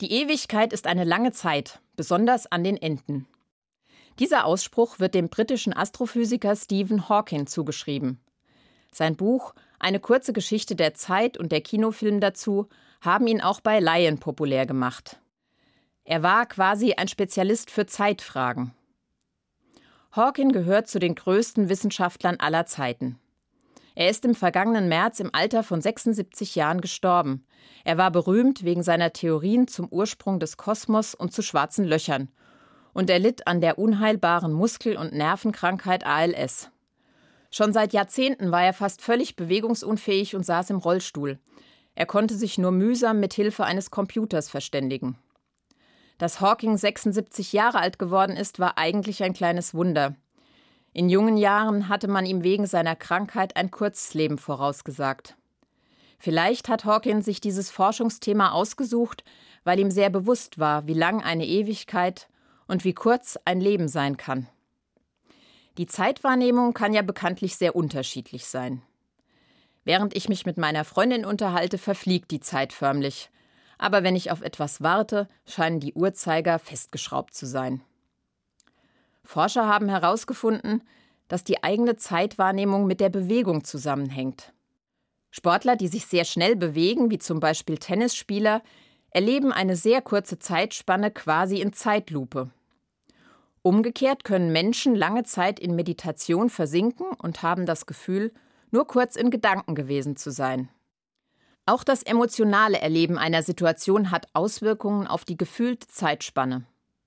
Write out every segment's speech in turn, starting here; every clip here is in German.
Die Ewigkeit ist eine lange Zeit, besonders an den Enden. Dieser Ausspruch wird dem britischen Astrophysiker Stephen Hawking zugeschrieben. Sein Buch »Eine kurze Geschichte der Zeit« und der Kinofilm dazu haben ihn auch bei Laien populär gemacht. Er war quasi ein Spezialist für Zeitfragen. Hawking gehört zu den größten Wissenschaftlern aller Zeiten. Er ist im vergangenen März im Alter von 76 Jahren gestorben. Er war berühmt wegen seiner Theorien zum Ursprung des Kosmos und zu schwarzen Löchern. Und er litt an der unheilbaren Muskel- und Nervenkrankheit ALS. Schon seit Jahrzehnten war er fast völlig bewegungsunfähig und saß im Rollstuhl. Er konnte sich nur mühsam mit Hilfe eines Computers verständigen. Dass Hawking 76 Jahre alt geworden ist, war eigentlich ein kleines Wunder. In jungen Jahren hatte man ihm wegen seiner Krankheit ein kurzes Leben vorausgesagt. Vielleicht hat Hawking sich dieses Forschungsthema ausgesucht, weil ihm sehr bewusst war, wie lang eine Ewigkeit und wie kurz ein Leben sein kann. Die Zeitwahrnehmung kann ja bekanntlich sehr unterschiedlich sein. Während ich mich mit meiner Freundin unterhalte, verfliegt die Zeit förmlich. Aber wenn ich auf etwas warte, scheinen die Uhrzeiger festgeschraubt zu sein. Forscher haben herausgefunden, dass die eigene Zeitwahrnehmung mit der Bewegung zusammenhängt. Sportler, die sich sehr schnell bewegen, wie zum Beispiel Tennisspieler, erleben eine sehr kurze Zeitspanne quasi in Zeitlupe. Umgekehrt können Menschen lange Zeit in Meditation versinken und haben das Gefühl, nur kurz in Gedanken gewesen zu sein. Auch das emotionale Erleben einer Situation hat Auswirkungen auf die gefühlte Zeitspanne.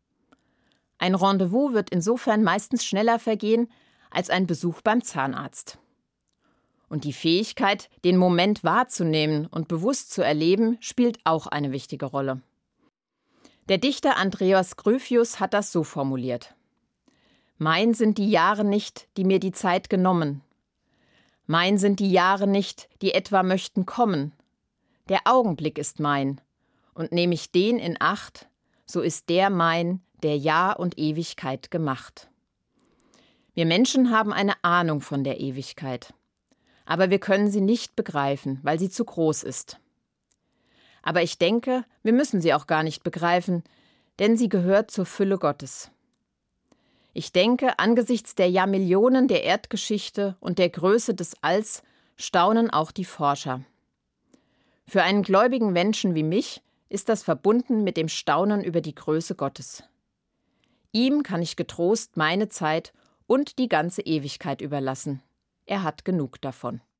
Ein Rendezvous wird insofern meistens schneller vergehen als ein Besuch beim Zahnarzt. Und die Fähigkeit, den Moment wahrzunehmen und bewusst zu erleben, spielt auch eine wichtige Rolle. Der Dichter Andreas Gryphius hat das so formuliert: Mein sind die Jahre nicht, die mir die Zeit genommen. Mein sind die Jahre nicht, die etwa möchten kommen. Der Augenblick ist mein, und nehm ich den in Acht, so ist der mein, der Jahr und Ewigkeit gemacht. Wir Menschen haben eine Ahnung von der Ewigkeit. Aber wir können sie nicht begreifen, weil sie zu groß ist. Aber ich denke, wir müssen sie auch gar nicht begreifen, denn sie gehört zur Fülle Gottes. Ich denke, angesichts der Jahrmillionen der Erdgeschichte und der Größe des Alls staunen auch die Forscher. Für einen gläubigen Menschen wie mich ist das verbunden mit dem Staunen über die Größe Gottes. Ihm kann ich getrost meine Zeit und die ganze Ewigkeit überlassen. Er hat genug davon.